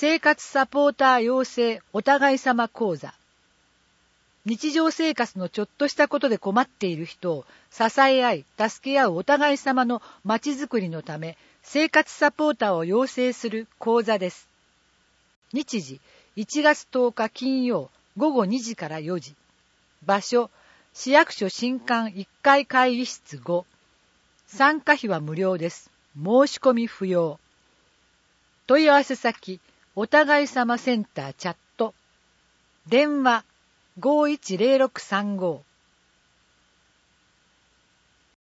生活サポーター養成お互い様講座。日常生活のちょっとしたことで困っている人を支え合い、助け合うお互い様のまちづくりのため、生活サポーターを養成する講座です。日時、1月10日金曜午後2時から4時。場所、市役所新館1階会議室5。参加費は無料です。申し込み不要。問い合わせ先、お互い様センターチャット。電話、510635